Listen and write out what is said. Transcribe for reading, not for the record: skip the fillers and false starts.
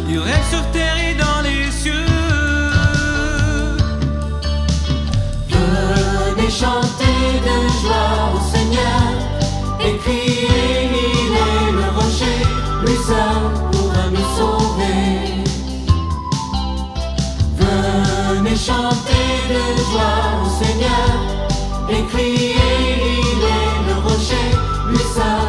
il règne sur terre et dans les cieux. Venez chanter de joie au Seigneur et crier, il est le rocher, lui seul pourra nous sauver. Venez chanter de joie au Seigneur et crier, il est le rocher, lui seul